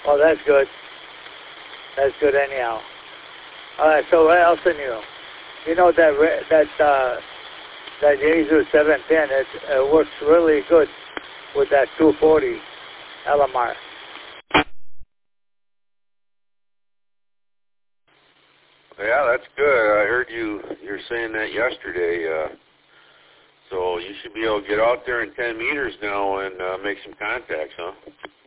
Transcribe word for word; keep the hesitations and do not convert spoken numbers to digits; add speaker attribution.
Speaker 1: Oh, that's good. That's good anyhow. All right, so what else in you? You know that re- that uh, that Yaesu seven ten, it, it works really good with that two forty L M R.
Speaker 2: Yeah, that's good. I heard you you were saying that yesterday. Uh, so you should be able to get out there in ten meters now and uh, make some contacts, huh?